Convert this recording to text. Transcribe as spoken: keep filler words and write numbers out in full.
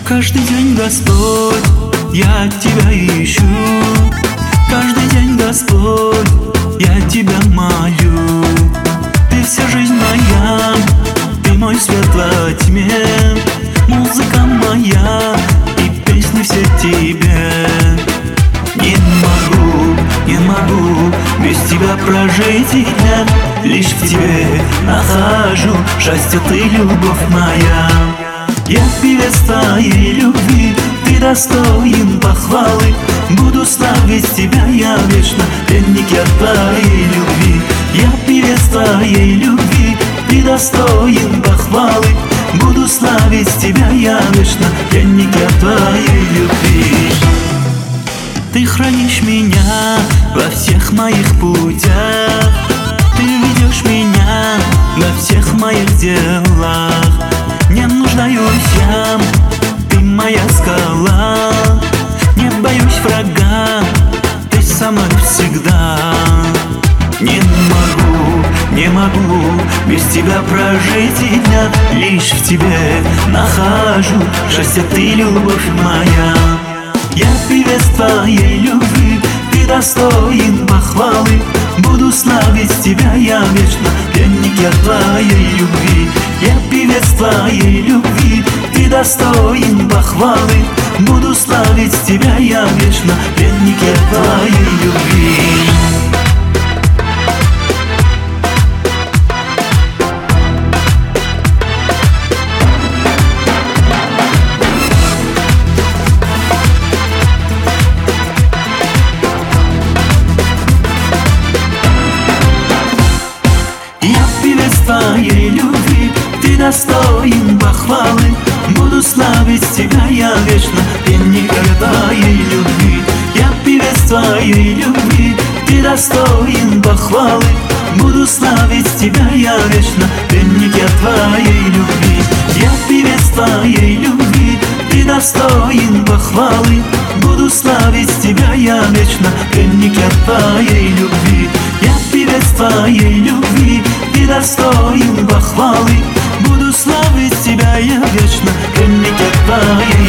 Каждый день, Господь, я Тебя ищу. Каждый день, Господь, я Тебя молю. Ты вся жизнь моя, Ты мой свет во тьме, музыка моя и песни все Тебе. Не могу, не могу без Тебя прожить и дня. Лишь в Тебе нахожу счастье, Ты любовь моя. Я певец Твоей любви, Ты достоин похвалы. Буду славить Тебя я вечно, пленник я Твоей любви. Я певец Твоей любви, Ты достоин похвалы. Буду славить Тебя я вечно, пленник я Твоей любви. Ты хранишь меня во всех моих путях, Ты ведешь меня во всех моих делах. Не нуждаюсь я, Ты моя скала, не боюсь врага, Ты со мной всегда. Не могу, не могу без Тебя прожить и дня. Лишь в Тебе нахожу счастье, Ты любовь моя. Я певец Твоей любви, Ты достоин похвалы. Буду славить Тебя я вечно, пленник я Твоей любви. Я певец Твоей любви, Ты достоин похвалы. Буду славить Тебя я вечно, пленник я Твоей любви. Твоей любви, Ты достоин похвалы. Буду славить Тебя я вечно, пленник я Твоей любви. Я певец Твоей любви, Ты достоин похвалы. Буду славить Тебя я вечно, пленник я Твоей любви. Я певец Твоей любви, Ты достоин похвалы. Буду славить Тебя я вечно, пленник я Твоей любви. Я певец Твоей любви, Ты достоин похвалы. Буду славить Тебя я вечно, пленник я Твоей